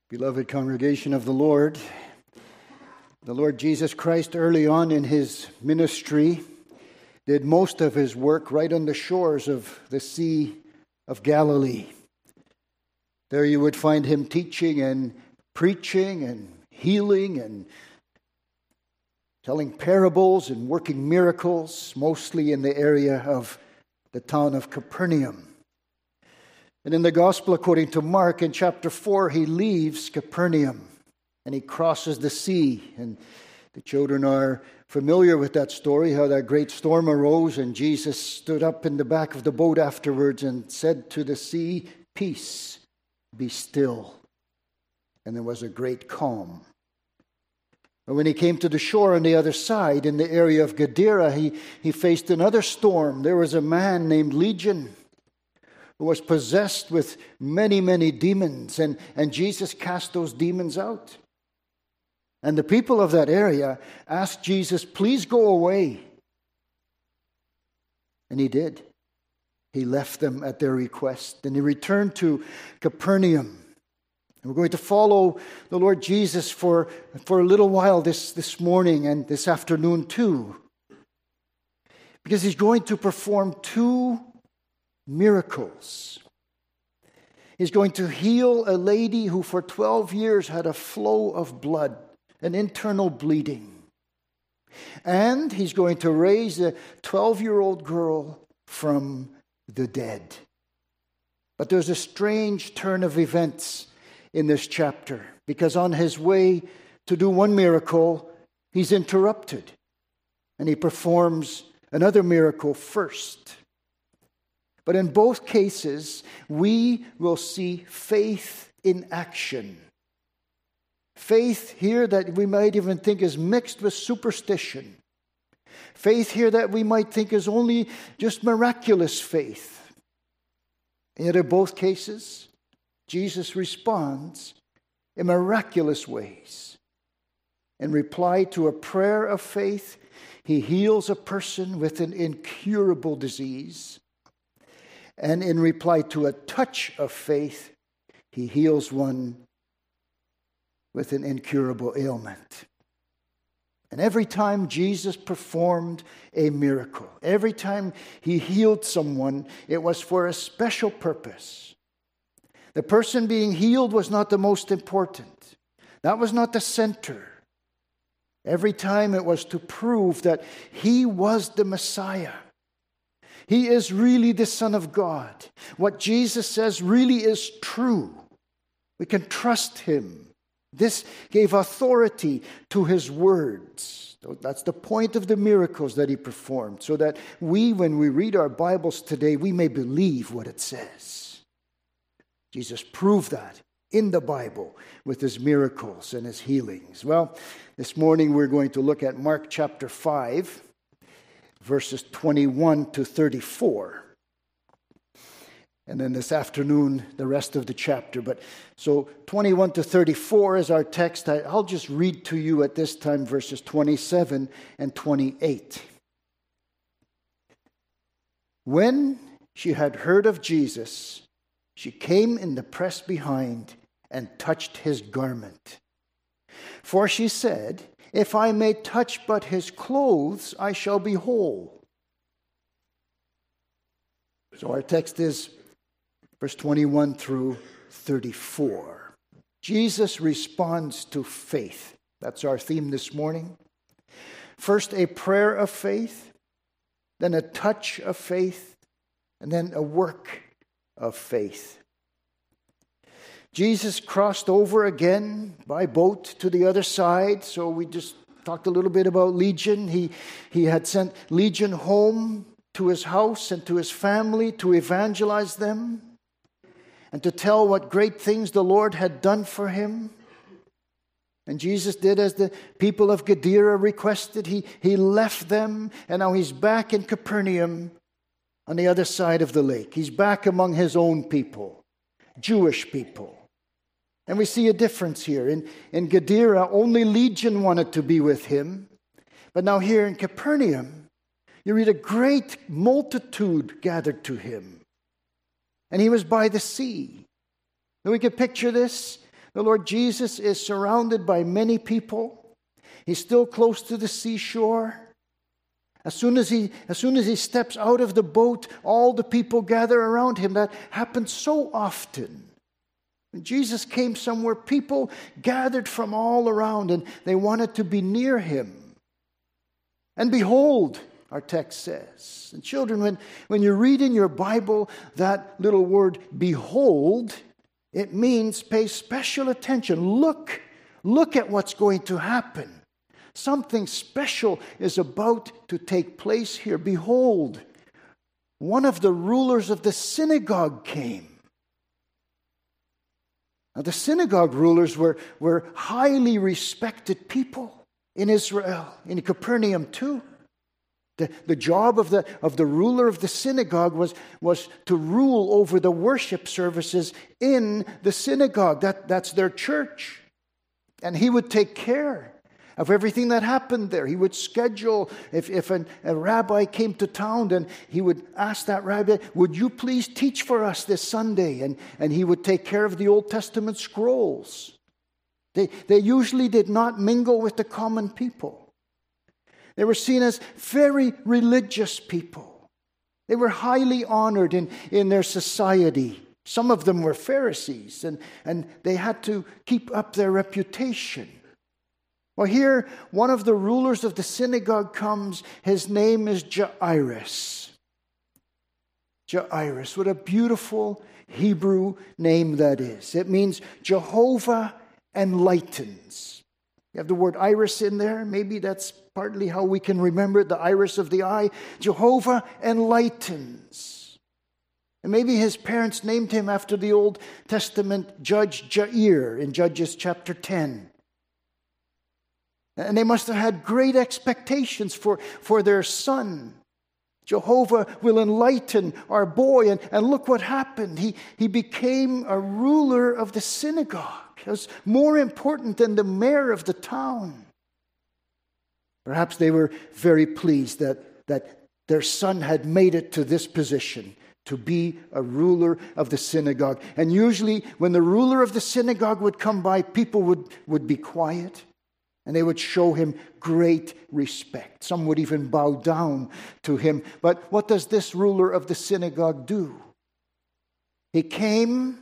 Beloved congregation of the Lord Jesus Christ early on in his ministry did most of his work right on the shores of the Sea of Galilee. There you would find him teaching and preaching and healing and telling parables and working miracles, mostly in the area of the town of Capernaum. And in the Gospel according to Mark, in chapter 4, he leaves Capernaum and he crosses the sea. And the children are familiar with that story, how that great storm arose and Jesus stood up in the back of the boat afterwards and said to the sea, "Peace, be still." And there was a great calm. And when he came to the shore on the other side, in the area of Gadara, he faced another storm. There was a man named Legion who was possessed with many, many demons. And Jesus cast those demons out. And the people of that area asked Jesus, "Please go away." And he did. He left them at their request. And he returned to Capernaum. And we're going to follow the Lord Jesus for a little while this morning and this afternoon too. Because he's going to perform two miracles. He's going to heal a lady who for 12 years had a flow of blood, an internal bleeding. And he's going to raise a 12-year-old girl from the dead. But there's a strange turn of events in this chapter, because on his way to do one miracle, he's interrupted. And he performs another miracle first. But in both cases, we will see faith in action. Faith here that we might even think is mixed with superstition. Faith here that we might think is only just miraculous faith. And yet in both cases, Jesus responds in miraculous ways. In reply to a prayer of faith, he heals a person with an incurable disease. And in reply to a touch of faith, he heals one with an incurable ailment. And every time Jesus performed a miracle, every time he healed someone, it was for a special purpose. The person being healed was not the most important. That was not the center. Every time it was to prove that he was the Messiah. He is really the Son of God. What Jesus says really is true. We can trust him. This gave authority to his words. That's the point of the miracles that he performed, so that we, when we read our Bibles today, we may believe what it says. Jesus proved that in the Bible with his miracles and his healings. Well, this morning we're going to look at Mark chapter 5. Verses 21 to 34. And then this afternoon, the rest of the chapter. But so 21 to 34 is our text. I'll just read to you at this time verses 27 and 28. When she had heard of Jesus, she came in the press behind and touched his garment. For she said, "If I may touch but his clothes, I shall be whole." So our text is verse 21 through 34. Jesus responds to faith. That's our theme this morning. First, a prayer of faith, then a touch of faith, and then a work of faith. Jesus crossed over again by boat to the other side. So we just talked a little bit about Legion. He had sent Legion home to his house and to his family to evangelize them and to tell what great things the Lord had done for him. And Jesus did as the people of Gadara requested. He left them, and now he's back in Capernaum on the other side of the lake. He's back among his own people, Jewish people. And we see a difference here. In Gadara, only Legion wanted to be with him. But now here in Capernaum, you read a great multitude gathered to him. And he was by the sea. And we can picture this. The Lord Jesus is surrounded by many people. He's still close to the seashore. As soon as he steps out of the boat, all the people gather around him. That happens so often. When Jesus came somewhere, people gathered from all around, and they wanted to be near him. And behold, our text says. And children, when you read in your Bible that little word, behold, it means pay special attention. Look at what's going to happen. Something special is about to take place here. Behold, one of the rulers of the synagogue came. Now, the synagogue rulers were highly respected people in Israel, in Capernaum too. The job of the ruler of the synagogue was to rule over the worship services in the synagogue. That's their church. And he would take care of everything that happened there. He would schedule, if a rabbi came to town, then he would ask that rabbi, would you please teach for us this Sunday? And he would take care of the Old Testament scrolls. They usually did not mingle with the common people. They were seen as very religious people. They were highly honored in their society. Some of them were Pharisees, and they had to keep up their reputation. Well, here, one of the rulers of the synagogue comes. His name is Jairus. Jairus, what a beautiful Hebrew name that is. It means Jehovah enlightens. You have the word iris in there. Maybe that's partly how we can remember it, the iris of the eye. Jehovah enlightens. And maybe his parents named him after the Old Testament judge Jair in Judges chapter 10. And they must have had great expectations for their son. Jehovah will enlighten our boy. And look what happened. He became a ruler of the synagogue. It was more important than the mayor of the town. Perhaps they were very pleased that their son had made it to this position, to be a ruler of the synagogue. And usually when the ruler of the synagogue would come by, people would be quiet. And they would show him great respect. Some would even bow down to him. But what does this ruler of the synagogue do? He came.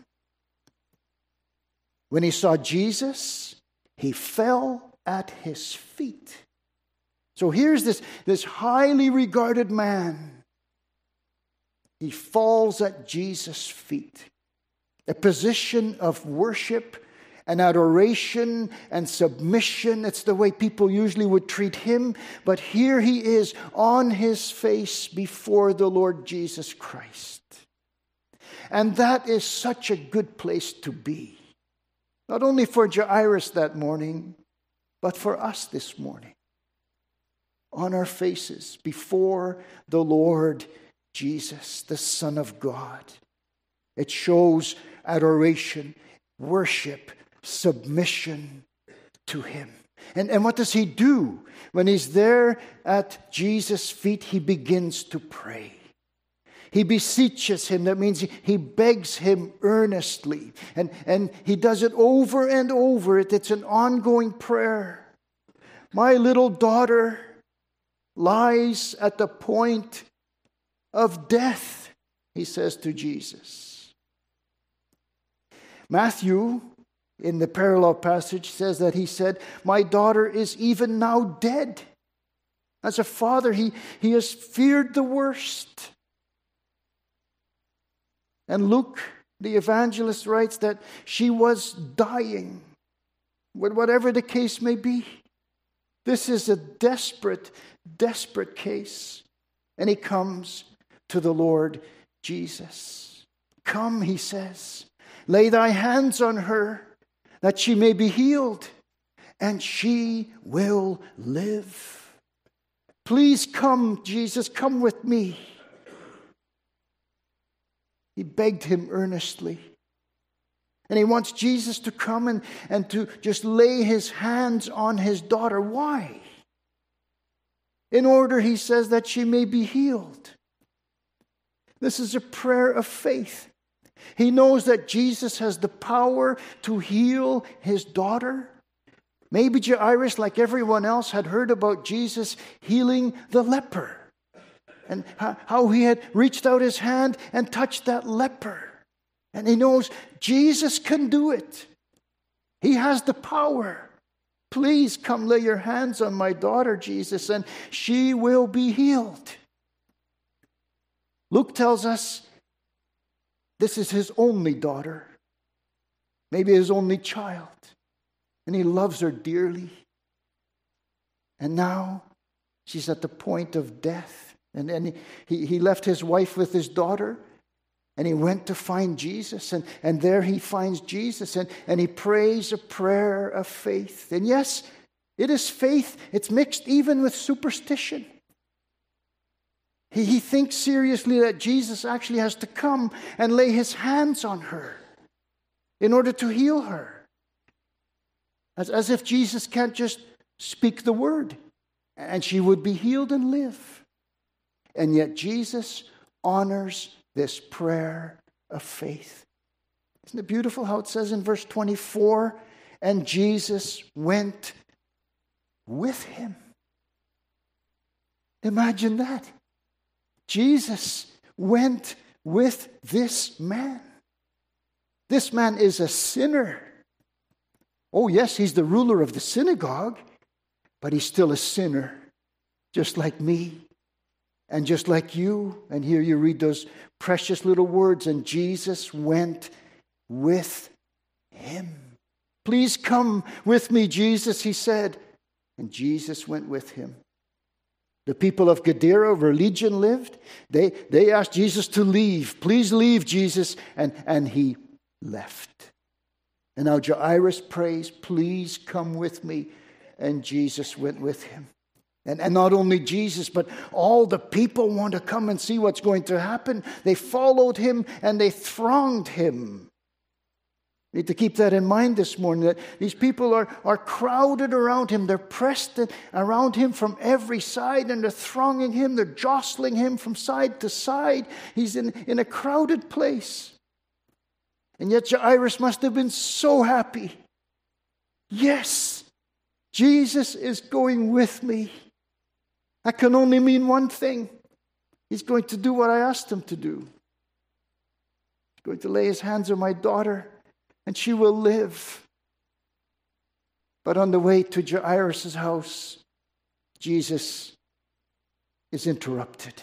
When he saw Jesus, he fell at his feet. So here's this highly regarded man. He falls at Jesus' feet. A position of worship and adoration and submission. It's the way people usually would treat him. But here he is on his face before the Lord Jesus Christ. And that is such a good place to be. Not only for Jairus that morning, but for us this morning. On our faces before the Lord Jesus, the Son of God. It shows adoration, worship, submission to him. And what does he do? When he's there at Jesus' feet, he begins to pray. He beseeches him. That means he begs him earnestly. And he does it over and over. It's an ongoing prayer. My little daughter lies at the point of death, he says to Jesus. Matthew, in the parallel passage, says that he said, my daughter is even now dead. As a father, he has feared the worst. And Luke, the evangelist, writes that she was dying. Whatever the case may be, this is a desperate, desperate case. And he comes to the Lord Jesus. Come, he says, lay thy hands on her, that she may be healed, and she will live. Please come, Jesus, come with me. He begged him earnestly. And he wants Jesus to come and to just lay his hands on his daughter. Why? In order, he says, that she may be healed. This is a prayer of faith. He knows that Jesus has the power to heal his daughter. Maybe Jairus, like everyone else, had heard about Jesus healing the leper and how he had reached out his hand and touched that leper. And he knows Jesus can do it. He has the power. Please come lay your hands on my daughter, Jesus, and she will be healed. Luke tells us this is his only daughter, maybe his only child, and he loves her dearly. And now she's at the point of death. And he left his wife with his daughter, and he went to find Jesus. And there he finds Jesus, and he prays a prayer of faith. And yes, it is faith. It's mixed even with superstition. He thinks seriously that Jesus actually has to come and lay his hands on her in order to heal her. As if Jesus can't just speak the word and she would be healed and live. And yet Jesus honors this prayer of faith. Isn't it beautiful how it says in verse 24, and Jesus went with him. Imagine that. Jesus went with this man. This man is a sinner. Oh yes, he's the ruler of the synagogue, but he's still a sinner, just like me and just like you. And here you read those precious little words, and Jesus went with him. Please come with me, Jesus, he said. And Jesus went with him. The people of Gadara, where Legion lived, they asked Jesus to leave. Please leave, Jesus. And he left. And now Jairus prays, please come with me. And Jesus went with him. And not only Jesus, but all the people want to come and see what's going to happen. They followed him and they thronged him. We need to keep that in mind this morning, that these people are crowded around him. They're pressed around him from every side, and they're thronging him. They're jostling him from side to side. He's in a crowded place. And yet Jairus must have been so happy. Yes, Jesus is going with me. That can only mean one thing. He's going to do what I asked him to do. He's going to lay his hands on my daughter, and she will live. But on the way to Jairus' house, Jesus is interrupted.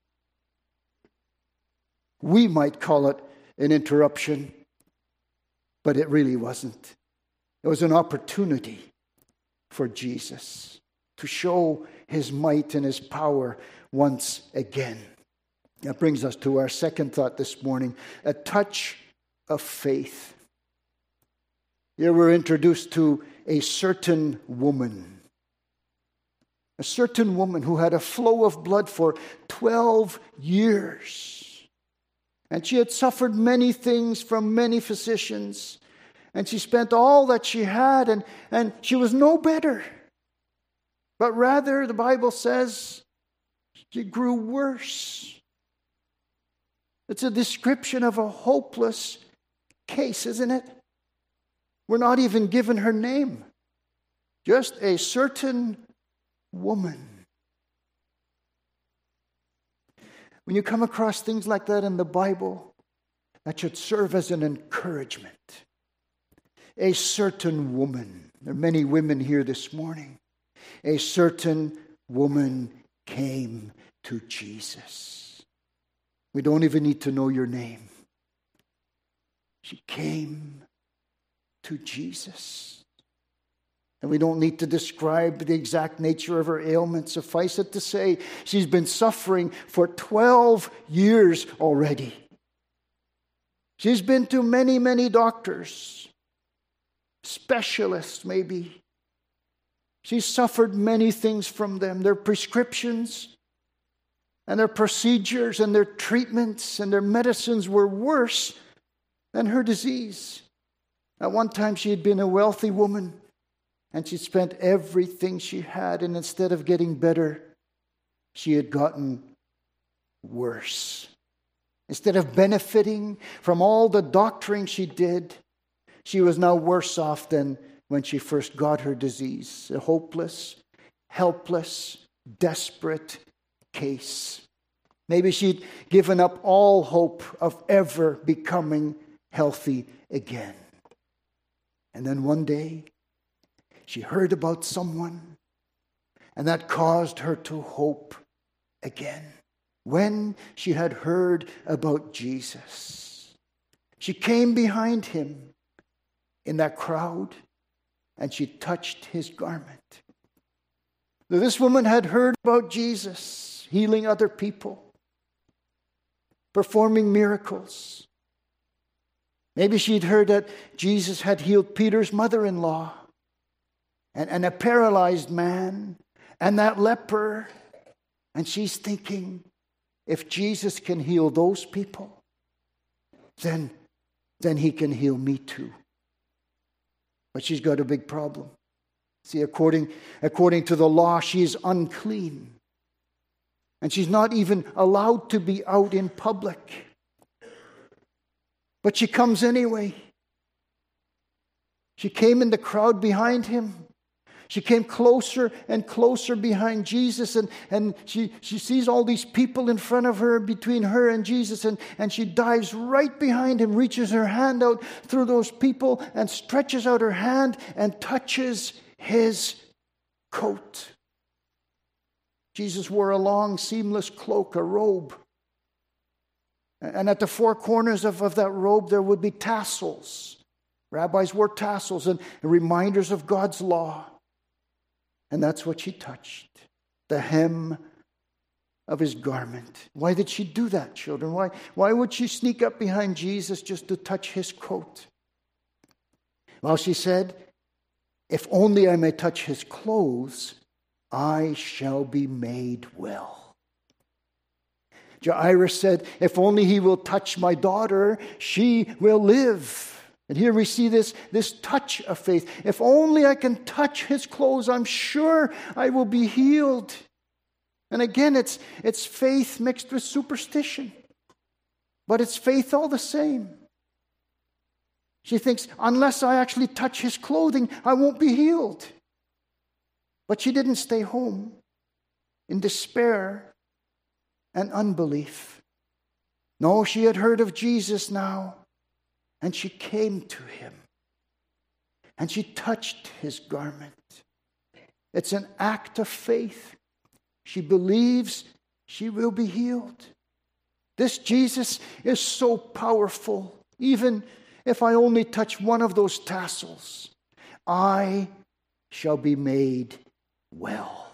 We might call it an interruption, but it really wasn't. It was an opportunity for Jesus to show his might and his power once again. That brings us to our second thought this morning, a touch of faith. Here we're introduced to a certain woman. A certain woman who had a flow of blood for 12 years. And she had suffered many things from many physicians. And she spent all that she had, and she was no better. But rather, the Bible says, she grew worse. It's a description of a hopeless case, isn't it? We're not even given her name. Just a certain woman. When you come across things like that in the Bible, that should serve as an encouragement. A certain woman. There are many women here this morning. A certain woman came to Jesus. We don't even need to know your name. She came to Jesus. And we don't need to describe the exact nature of her ailment. Suffice it to say, she's been suffering for 12 years already. She's been to many, many doctors, specialists maybe. She's suffered many things from them. Their prescriptions and their procedures and their treatments and their medicines were worse than her disease. At one time she had been a wealthy woman, and she spent everything she had, and instead of getting better, she had gotten worse. Instead of benefiting from all the doctoring she did, she was now worse off than when she first got her disease. A hopeless, helpless, desperate case. Maybe she'd given up all hope of ever becoming healthy again. And then one day, she heard about someone, and that caused her to hope again. When she had heard about Jesus, she came behind him in that crowd, and she touched his garment. This woman had heard about Jesus healing other people, performing miracles. Maybe she'd heard that Jesus had healed Peter's mother-in-law and a paralyzed man and that leper. And she's thinking, if Jesus can heal those people, then he can heal me too. But she's got a big problem. See, according to the law, she is unclean. And she's not even allowed to be out in public. But she comes anyway. She came in the crowd behind him. She came closer and closer behind Jesus, and she sees all these people in front of her, between her and Jesus, and she dives right behind him, reaches her hand out through those people, and stretches out her hand and touches his coat. Jesus wore a long, seamless cloak, a robe. And at the four corners of that robe, there would be tassels. Rabbis wore tassels and reminders of God's law. And that's what she touched, the hem of his garment. Why did she do that, children? Why would she sneak up behind Jesus just to touch his coat? Well, she said, if only I may touch his clothes, I shall be made well. Jairus said, if only he will touch my daughter, she will live. And here we see this touch of faith. If only I can touch his clothes, I'm sure I will be healed. And again, it's faith mixed with superstition. But it's faith all the same. She thinks, unless I actually touch his clothing, I won't be healed. But she didn't stay home in despair and unbelief. No, she had heard of Jesus now, and she came to him, and she touched his garment. It's an act of faith. She believes she will be healed. This Jesus is so powerful. Even if I only touch one of those tassels, I shall be made well.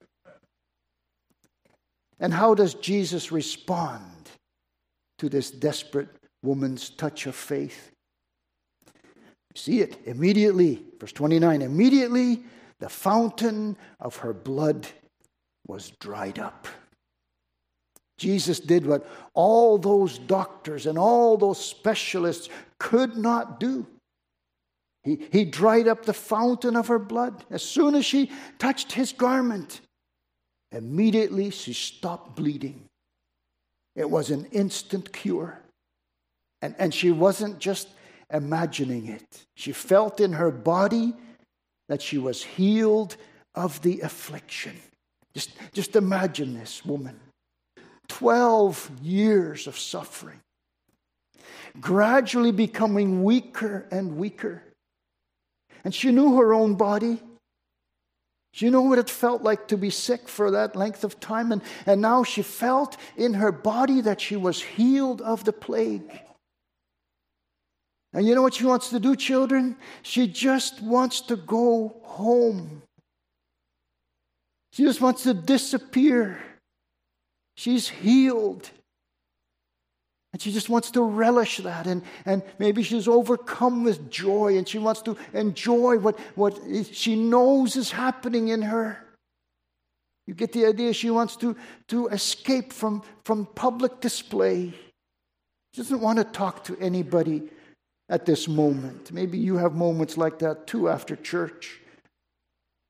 And how does Jesus respond to this desperate woman's touch of faith? See it immediately. Verse 29, immediately the fountain of her blood was dried up. Jesus did what all those doctors and all those specialists could not do. He dried up the fountain of her blood. As soon as she touched his garment, immediately she stopped bleeding. It was an instant cure. And she wasn't just imagining it. She felt in her body that she was healed of the affliction. Just imagine this woman. 12 years of suffering. Gradually becoming weaker and weaker. And she knew her own body. She knew what it felt like to be sick for that length of time. And now she felt in her body that she was healed of the plague. And you know what she wants to do, children? She just wants to go home. She just wants to disappear. She's healed. And she just wants to relish that. And maybe she's overcome with joy. And she wants to enjoy what she knows is happening in her. You get the idea? She wants to escape from public display. She doesn't want to talk to anybody at this moment. Maybe you have moments like that too after church.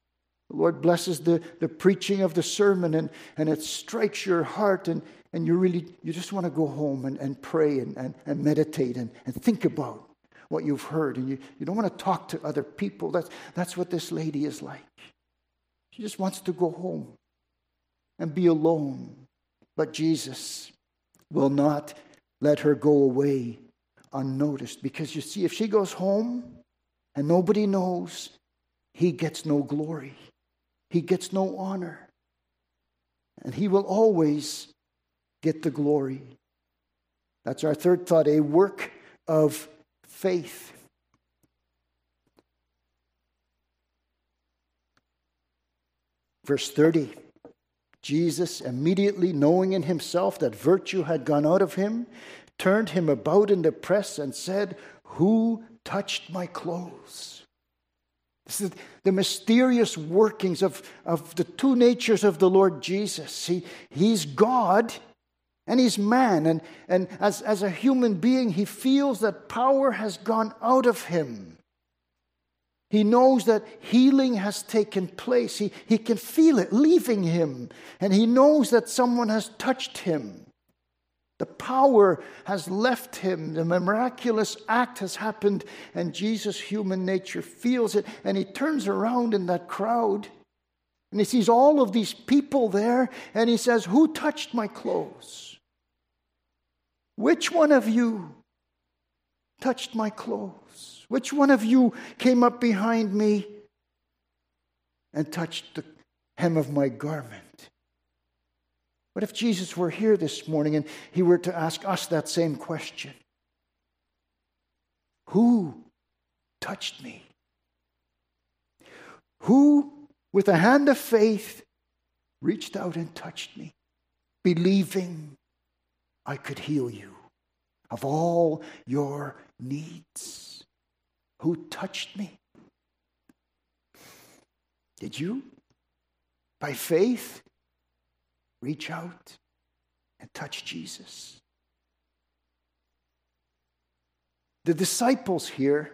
The Lord blesses the preaching of the sermon, and it strikes your heart, and you just want to go home and pray and meditate and think about what you've heard. And you don't want to talk to other people. That's what this lady is like. She just wants to go home and be alone. But Jesus will not let her go away unnoticed. Because you see, if she goes home and nobody knows, he gets no glory. He gets no honor. And he will always get the glory. That's our third thought, a work of faith. Verse 30, Jesus, immediately knowing in himself that virtue had gone out of him, turned him about in the press and said, "Who touched my clothes?" This is the mysterious workings of the two natures of the Lord Jesus. He's God and he's man. And as a human being, he feels that power has gone out of him. He knows that healing has taken place. He can feel it leaving him. And he knows that someone has touched him. The power has left him. The miraculous act has happened. And Jesus' human nature feels it. And he turns around in that crowd. And he sees all of these people there. And he says, "Who touched my clothes? Which one of you touched my clothes? Which one of you came up behind me and touched the hem of my garment?" What if Jesus were here this morning and he were to ask us that same question? Who touched me? Who, with a hand of faith, reached out and touched me, believing I could heal you of all your needs? Who touched me? Did you, by faith, reach out and touch Jesus? The disciples here,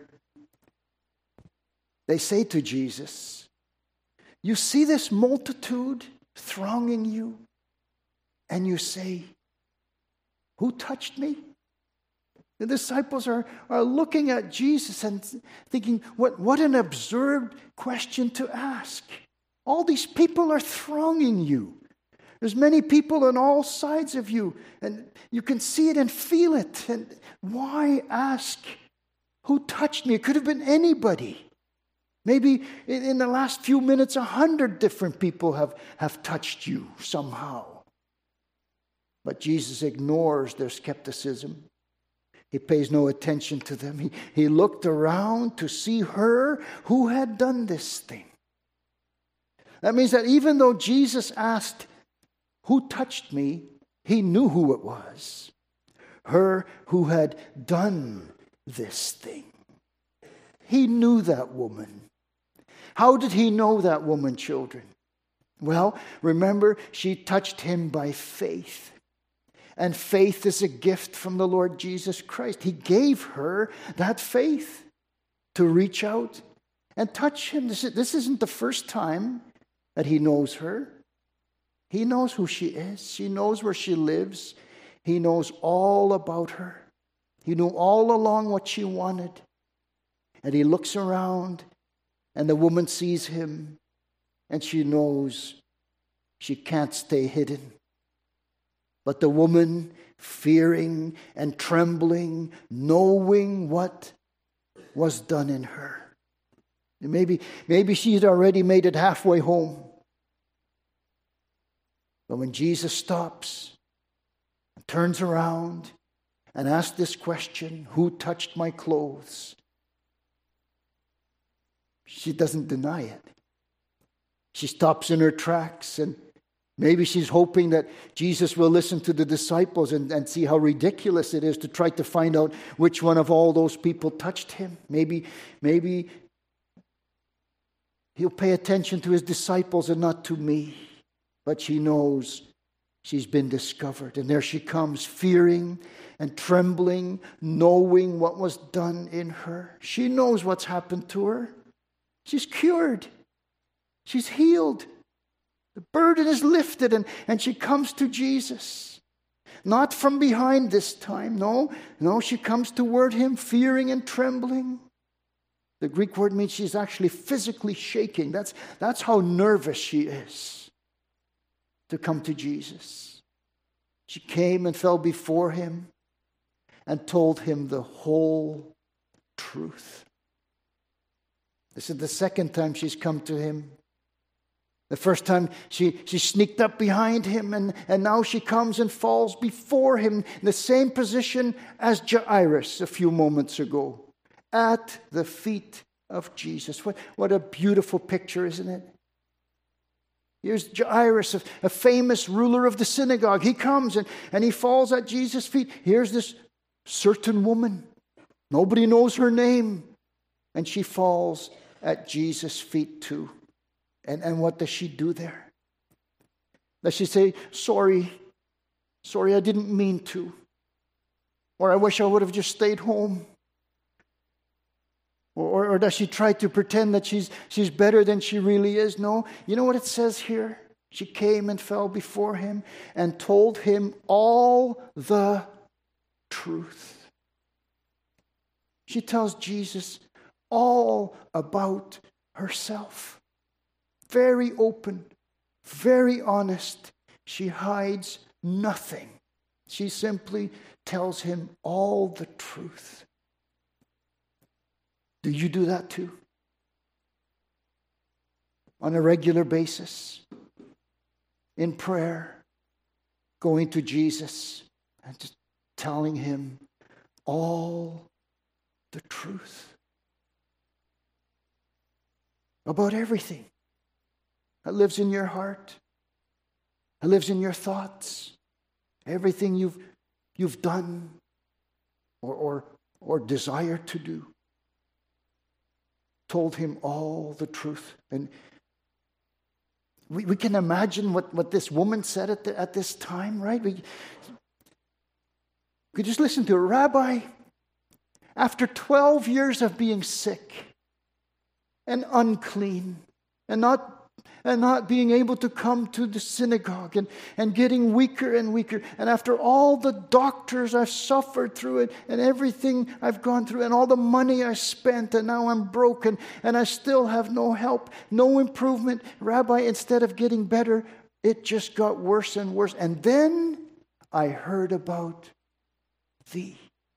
they say to Jesus, "You see this multitude thronging you, and you say, 'Who touched me?'" The disciples are looking at Jesus and thinking, what an absurd question to ask. All these people are thronging you. There's many people on all sides of you, and you can see it and feel it. And why ask, "Who touched me?" It could have been anybody. Maybe in the last few minutes, 100 different people have touched you somehow. But Jesus ignores their skepticism. He pays no attention to them. He looked around to see her who had done this thing. That means that even though Jesus asked, "Who touched me?" he knew who it was. Her who had done this thing. He knew that woman. How did he know that woman, children? Well, remember, she touched him by faith. And faith is a gift from the Lord Jesus Christ. He gave her that faith to reach out and touch him. This isn't the first time that he knows her. He knows who she is. She knows where she lives. He knows all about her. He knew all along what she wanted. And he looks around, and the woman sees him, and she knows she can't stay hidden. But the woman, fearing and trembling, knowing what was done in her. Maybe she'd already made it halfway home. But when Jesus stops, turns around, and asks this question, "Who touched my clothes?" she doesn't deny it. She stops in her tracks, and maybe she's hoping that Jesus will listen to the disciples and see how ridiculous it is to try to find out which one of all those people touched him. Maybe he'll pay attention to his disciples and not to me. But she knows she's been discovered. And there she comes, fearing and trembling, knowing what was done in her. She knows what's happened to her. She's cured. She's healed. The burden is lifted, and she comes to Jesus. Not from behind this time. No, she comes toward him, fearing and trembling. The Greek word means she's actually physically shaking. That's how nervous she is to come to Jesus. She came and fell before him and told him the whole truth. This is the second time she's come to him. The first time she sneaked up behind him, and now she comes and falls before him in the same position as Jairus a few moments ago, at the feet of Jesus. What a beautiful picture, isn't it? Here's Jairus, a famous ruler of the synagogue. He comes and he falls at Jesus' feet. Here's this certain woman. Nobody knows her name. And she falls at Jesus' feet too. And what does she do there? Does she say, sorry, I didn't mean to. Or I wish I would have just stayed home. Or does she try to pretend that she's better than she really is? No. You know what it says here? She came and fell before him and told him all the truth. She tells Jesus all about herself. Very open, very honest. She hides nothing. She simply tells him all the truth. Do you do that too? On a regular basis? In prayer? Going to Jesus and just telling him all the truth? About everything that lives in your heart, that lives in your thoughts, everything you've done or desire to do. Told him all the truth. And we can imagine what this woman said at this time, right? We could just listen to her. Rabbi, after 12 years of being sick and unclean and not being able to come to the synagogue and getting weaker and weaker. And after all the doctors I've suffered through it and everything I've gone through and all the money I spent and now I'm broken and I still have no help, no improvement. Rabbi, instead of getting better, it just got worse and worse. And then I heard about thee,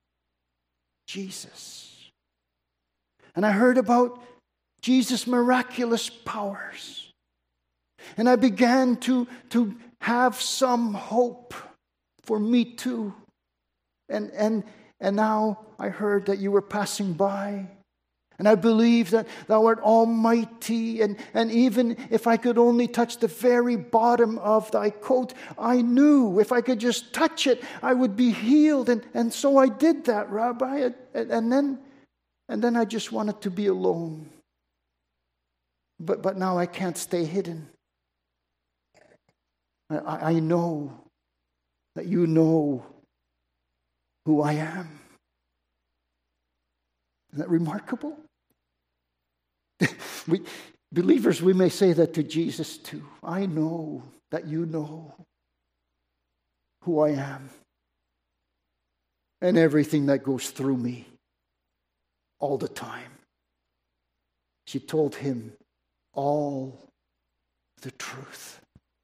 Jesus. And I heard about Jesus' miraculous powers. And I began to have some hope for me too. And now I heard that you were passing by. And I believe that thou art almighty. And even if I could only touch the very bottom of thy coat, I knew if I could just touch it, I would be healed. And so I did that, Rabbi. And then I just wanted to be alone. But now I can't stay hidden. I know that you know who I am. Isn't that remarkable? Believers, we may say that to Jesus too. I know that you know who I am and everything that goes through me all the time. She told him all the truth.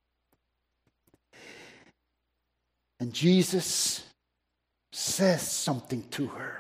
And Jesus says something to her.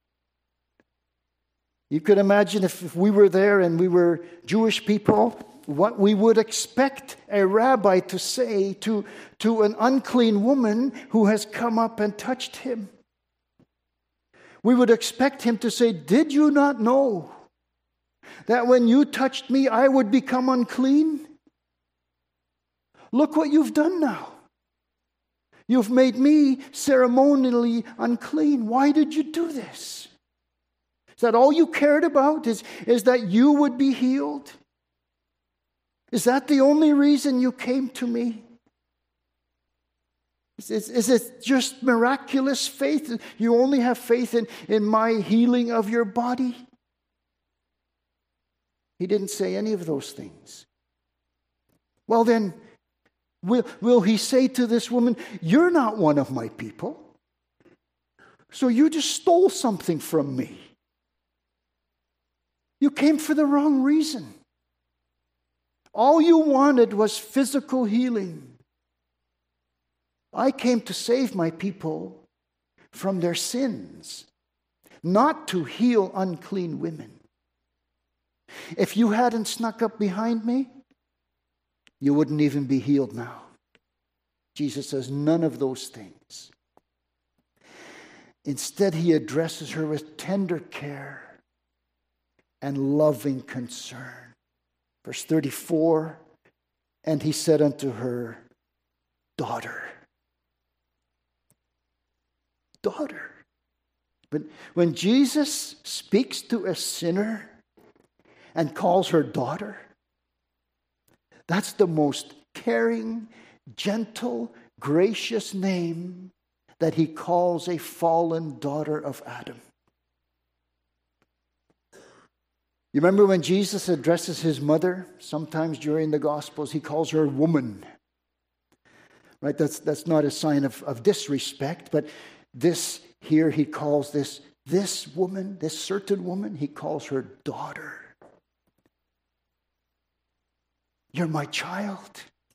You could imagine if we were there and we were Jewish people, what we would expect a rabbi to say to an unclean woman who has come up and touched him. We would expect him to say, did you not know that when you touched me, I would become unclean? Look what you've done now. You've made me ceremonially unclean. Why did you do this? Is that all you cared about? Is that you would be healed? Is that the only reason you came to me? Is it just miraculous faith? You only have faith in my healing of your body? He didn't say any of those things. Well then, will he say to this woman, you're not one of my people, so you just stole something from me. You came for the wrong reason. All you wanted was physical healing. I came to save my people from their sins, not to heal unclean women. If you hadn't snuck up behind me, you wouldn't even be healed now. Jesus says none of those things. Instead, he addresses her with tender care and loving concern. Verse 34, and he said unto her, daughter. Daughter. But when Jesus speaks to a sinner and calls her daughter, that's the most caring, gentle, gracious name that he calls a fallen daughter of Adam. You remember when Jesus addresses his mother, sometimes during the Gospels, he calls her woman. Right? That's not a sign of disrespect, but this here he calls this woman, this certain woman, he calls her daughter. You're my child.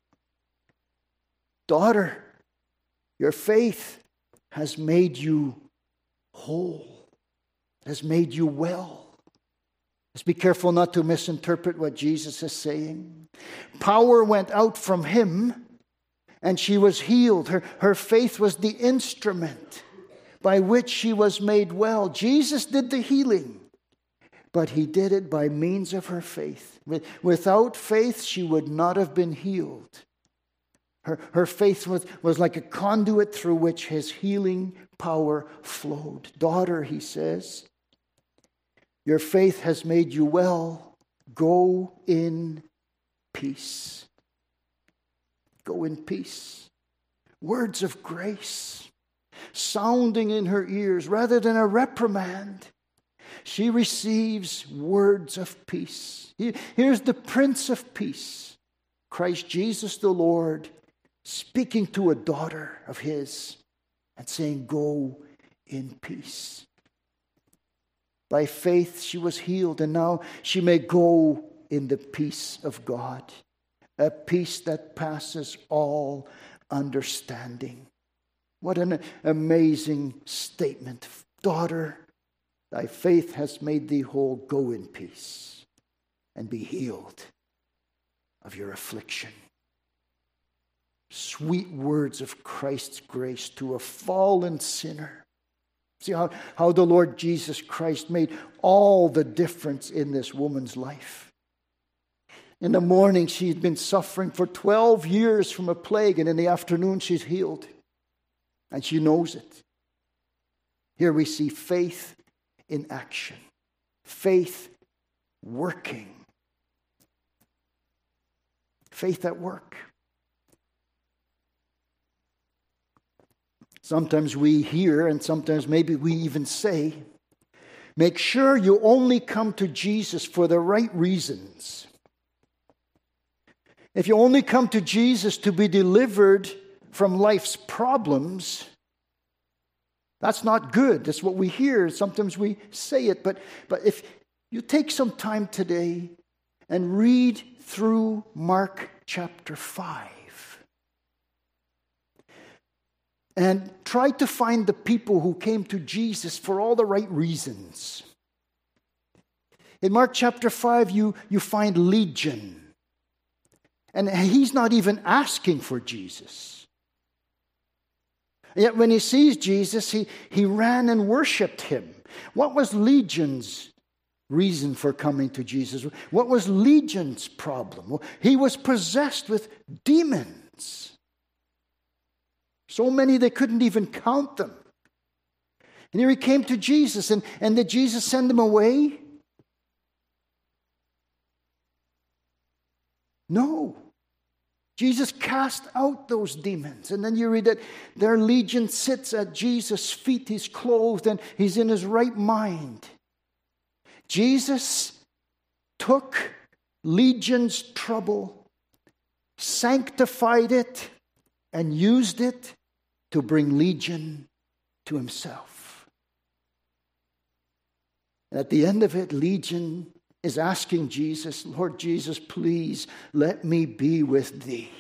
Daughter, your faith has made you whole, has made you well. Let's be careful not to misinterpret what Jesus is saying. Power went out from him, and she was healed. Her faith was the instrument by which she was made well. Jesus did the healing, but he did it by means of her faith. Without faith, she would not have been healed. Her faith was like a conduit through which his healing power flowed. Daughter, he says, your faith has made you well. Go in peace. Go in peace. Words of grace sounding in her ears rather than a reprimand. She receives words of peace. Here's the Prince of Peace, Christ Jesus the Lord, speaking to a daughter of his and saying, go in peace. By faith she was healed, and now she may go in the peace of God, a peace that passes all understanding. What an amazing statement. Daughter, thy faith has made thee whole. Go in peace and be healed of your affliction. Sweet words of Christ's grace to a fallen sinner. See how the Lord Jesus Christ made all the difference in this woman's life. In the morning, she'd been suffering for 12 years from a plague, and in the afternoon, she's healed. And she knows it. Here we see faith in action. Faith working. Faith at work. Sometimes we hear, and sometimes maybe we even say, make sure you only come to Jesus for the right reasons. If you only come to Jesus to be delivered from life's problems, that's not good. That's what we hear. Sometimes we say it. But if you take some time today and read through Mark chapter 5, and try to find the people who came to Jesus for all the right reasons. In Mark chapter 5, you find Legion. And he's not even asking for Jesus. Yet when he sees Jesus, he ran and worshipped him. What was Legion's reason for coming to Jesus? What was Legion's problem? Well, he was possessed with demons. So many they couldn't even count them. And here he came to Jesus, and did Jesus send him away? No. Jesus cast out those demons. And then you read that their Legion sits at Jesus' feet. He's clothed and he's in his right mind. Jesus took Legion's trouble sanctified it, and used it to bring Legion to himself. And at the end of it, Legion is asking Jesus, Lord Jesus, please let me be with thee.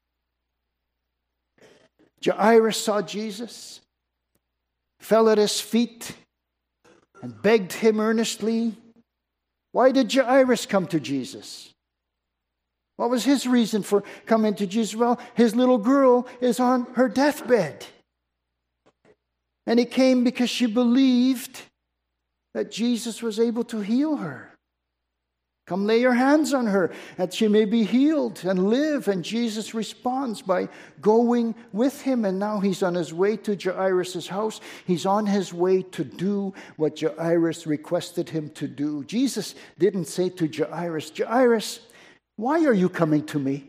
Jairus saw Jesus, fell at his feet, and begged him earnestly. Why did Jairus come to Jesus? What was his reason for coming to Jesus? Well, his little girl is on her deathbed. And he came because she believed that Jesus was able to heal her. Come lay your hands on her, that she may be healed and live. And Jesus responds by going with him. And now he's on his way to Jairus' house. He's on his way to do what Jairus requested him to do. Jesus didn't say to Jairus, Jairus, why are you coming to me?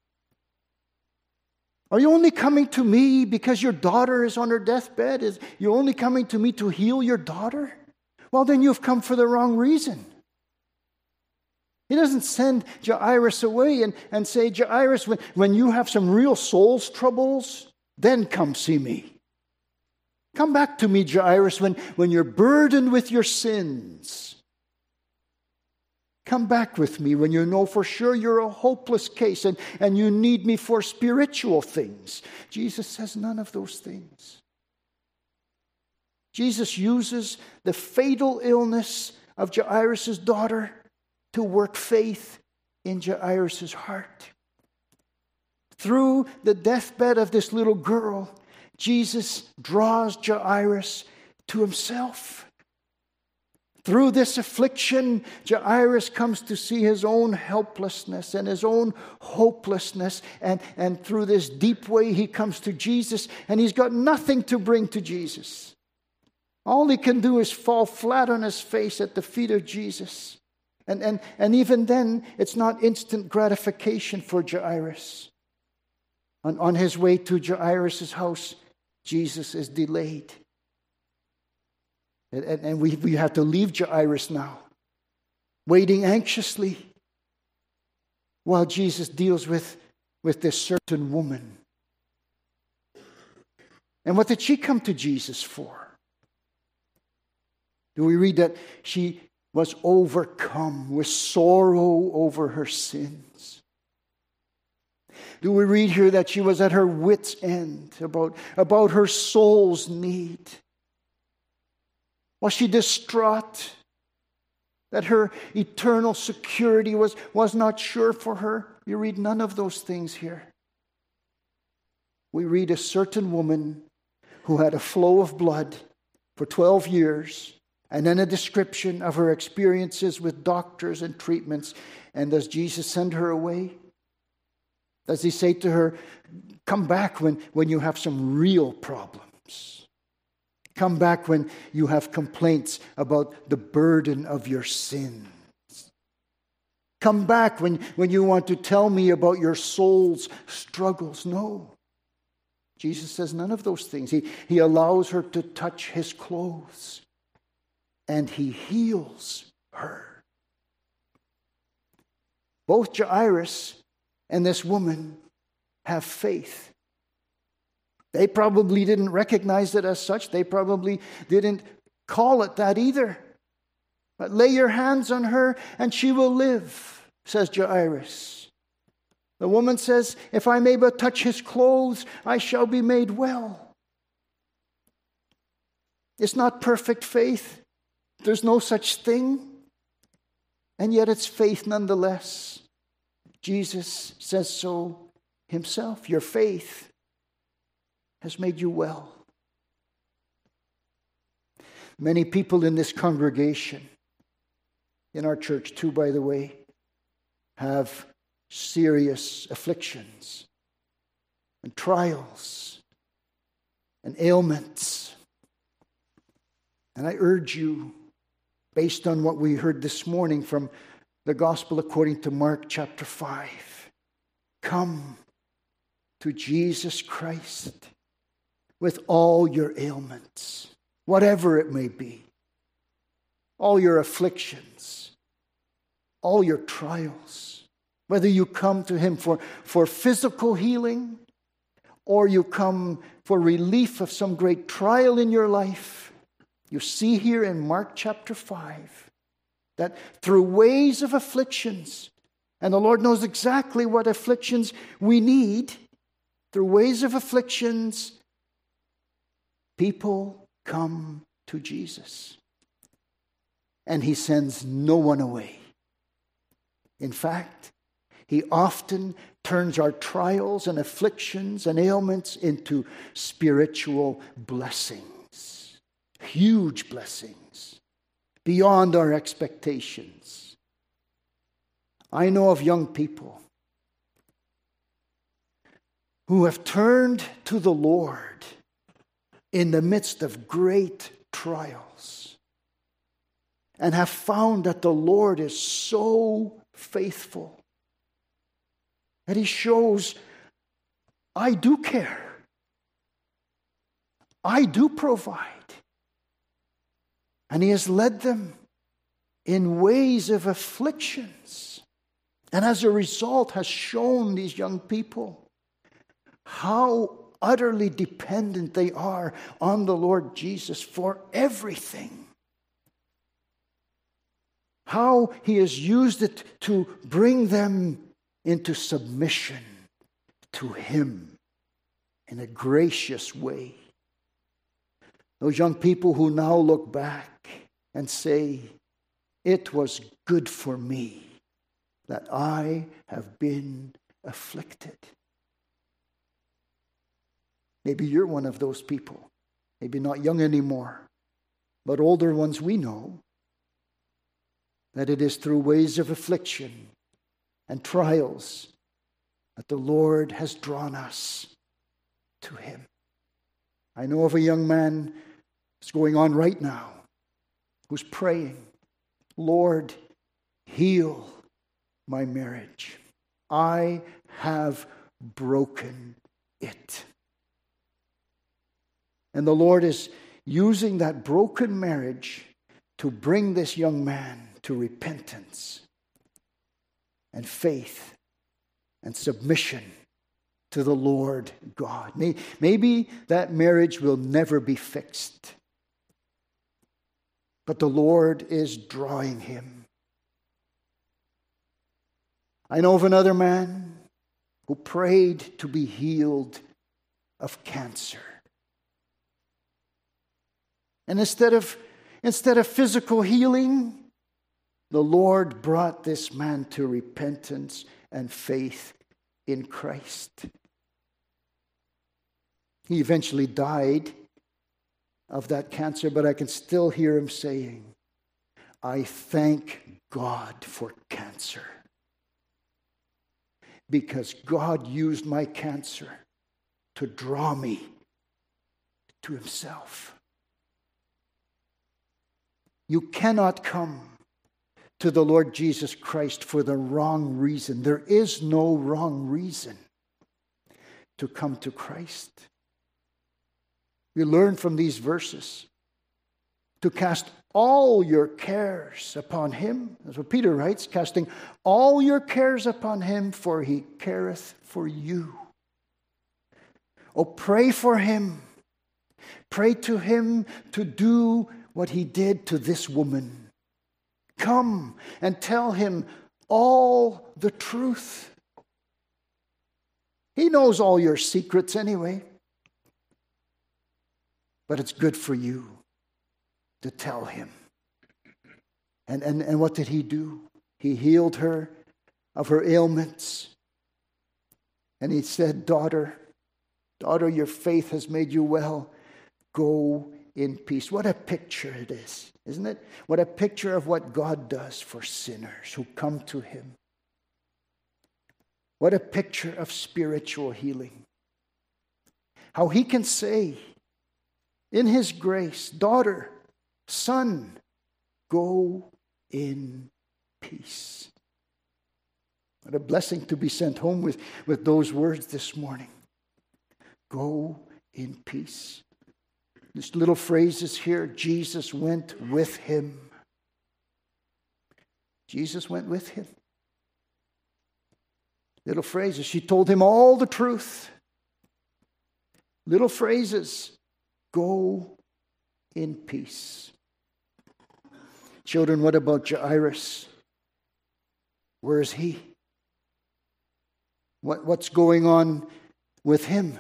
Are you only coming to me because your daughter is on her deathbed? Is you only coming to me to heal your daughter? Well, then you've come for the wrong reason. He doesn't send Jairus away and say, Jairus, when you have some real soul's troubles, then come see me. Come back to me, Jairus, when you're burdened with your sins. Come back with me when you know for sure you're a hopeless case and you need me for spiritual things. Jesus says none of those things. Jesus uses the fatal illness of Jairus' daughter to work faith in Jairus' heart. Through the deathbed of this little girl, Jesus draws Jairus to himself. Through this affliction, Jairus comes to see his own helplessness and his own hopelessness. And through this deep way, he comes to Jesus, and he's got nothing to bring to Jesus. All he can do is fall flat on his face at the feet of Jesus. And even then, it's not instant gratification for Jairus. On his way to Jairus' house, Jesus is delayed. And we have to leave Jairus now, waiting anxiously while Jesus deals with this certain woman. And what did she come to Jesus for? Do we read that she was overcome with sorrow over her sins? Do we read here that she was at her wit's end about her soul's need? Was she distraught that her eternal security was not sure for her? You read none of those things here. We read a certain woman who had a flow of blood for 12 years, and then a description of her experiences with doctors and treatments. And does Jesus send her away? Does he say to her, come back when you have some real problems? Come back when you have complaints about the burden of your sins. Come back when you want to tell me about your soul's struggles. No. Jesus says none of those things. He allows her to touch his clothes, and he heals her. Both Jairus and this woman have faith. They probably didn't recognize it as such. They probably didn't call it that either. But lay your hands on her and she will live, says Jairus. The woman says, if I may but touch his clothes, I shall be made well. It's not perfect faith. There's no such thing. And yet it's faith nonetheless. Jesus says so himself. Your faith has made you well. Many people in this congregation, in our church too, by the way, have serious afflictions and trials and ailments. And I urge you, based on what we heard this morning from the Gospel according to Mark chapter 5, come to Jesus Christ with all your ailments, whatever it may be, all your afflictions, all your trials, Whether you come to Him for physical healing, or you come for relief of some great trial in your life, you see here in Mark chapter 5 that through ways of afflictions, and the Lord knows exactly what afflictions we need, through ways of afflictions, people come to Jesus. And He sends no one away. In fact, He often turns our trials and afflictions and ailments into spiritual blessings, huge blessings, beyond our expectations. I know of young people who have turned to the Lord in the midst of great trials and have found that the Lord is so faithful. That He shows, I do care. I do provide. And He has led them in ways of afflictions. And as a result has shown these young people how utterly dependent they are on the Lord Jesus for everything. How He has used it to bring them into submission to Him in a gracious way. Those young people who now look back and say, it was good for me that I have been afflicted. Maybe you're one of those people. Maybe not young anymore, but older ones we know that it is through ways of affliction and trials that the Lord has drawn us to Him. I know of a young man who's going on right now who's praying, Lord, heal my marriage. I have broken it. And the Lord is using that broken marriage to bring this young man to repentance and faith and submission to the Lord God. Maybe that marriage will never be fixed, but the Lord is drawing him. I know of another man who prayed to be healed of cancer. And instead of physical healing, the Lord brought this man to repentance and faith in Christ. He eventually died of that cancer, but I can still hear him saying, I thank God for cancer, because God used my cancer to draw me to Himself. You cannot come to the Lord Jesus Christ for the wrong reason. There is no wrong reason to come to Christ. We learn from these verses to cast all your cares upon Him. That's what Peter writes, casting all your cares upon Him, for He careth for you. Oh, pray for him. Pray to Him to do what He did to this woman. Come and tell Him all the truth. He knows all your secrets anyway. But it's good for you to tell Him. And what did He do? He healed her of her ailments. And He said, Daughter, your faith has made you well. Go in peace. What a picture it is, isn't it? What a picture of what God does for sinners who come to Him. What a picture of spiritual healing. How He can say, in His grace, daughter, son, go in peace. What a blessing to be sent home with those words this morning. Go in peace. This little phrase is here, Jesus went with him. Jesus went with him. Little phrases. She told him all the truth. Little phrases. Go in peace. Children, what about Jairus? Where is he? What's going on with him?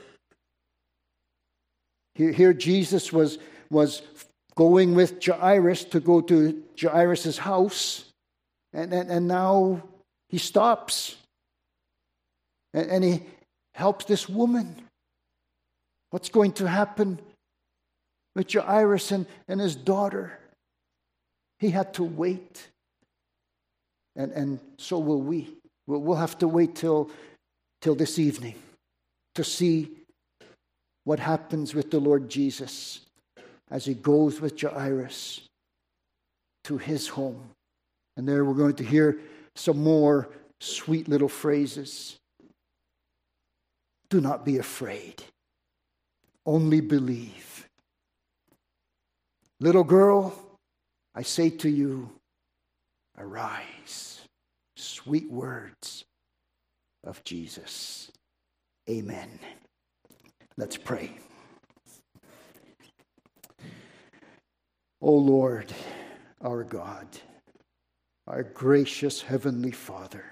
Here Jesus was going with Jairus to go to Jairus' house, and now he stops. And he helps this woman. What's going to happen with Jairus and his daughter? He had to wait. And so will we. We'll have to wait till this evening to see what happens with the Lord Jesus as he goes with Jairus to his home. And there we're going to hear some more sweet little phrases. Do not be afraid. Only believe. Little girl, I say to you, arise. Sweet words of Jesus. Amen. Let's pray. O Lord, our God, our gracious Heavenly Father,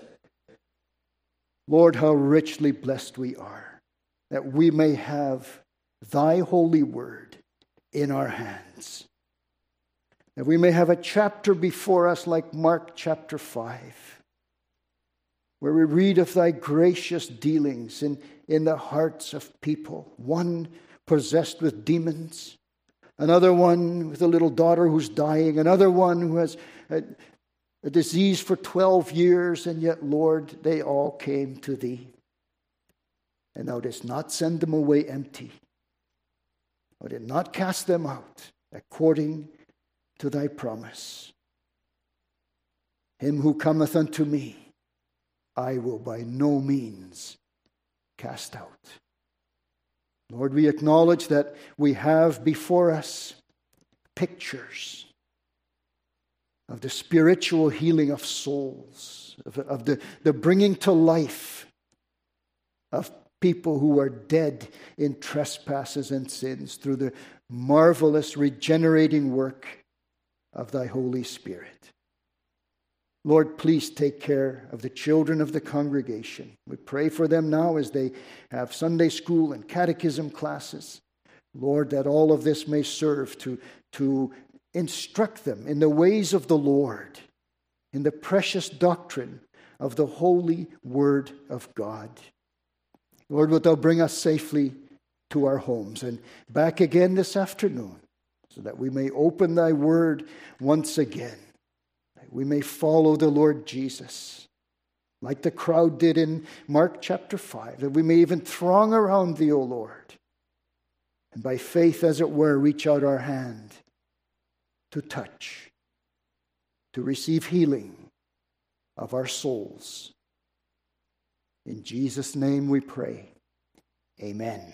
Lord, how richly blessed we are that we may have thy holy word in our hands. That we may have a chapter before us like Mark chapter 5, where we read of thy gracious dealings in the hearts of people. One possessed with demons, another one with a little daughter who's dying, another one who has a disease for 12 years, and yet, Lord, they all came to thee. And thou didst not send them away empty. Thou didst not cast them out according to thy promise. Him who cometh unto me, I will by no means cast out. Lord, we acknowledge that we have before us pictures of the spiritual healing of souls, of the bringing to life of people who are dead in trespasses and sins through the marvelous regenerating work of thy Holy Spirit. Lord, please take care of the children of the congregation. We pray for them now as they have Sunday school and catechism classes. Lord, that all of this may serve to instruct them in the ways of the Lord, in the precious doctrine of the holy word of God. Lord, wilt thou bring us safely to our homes and back again this afternoon, so that we may open thy word once again, that we may follow the Lord Jesus, like the crowd did in Mark chapter 5, that we may even throng around thee, O Lord, and by faith, as it were, reach out our hand to touch, to receive healing of our souls. In Jesus' name we pray. Amen.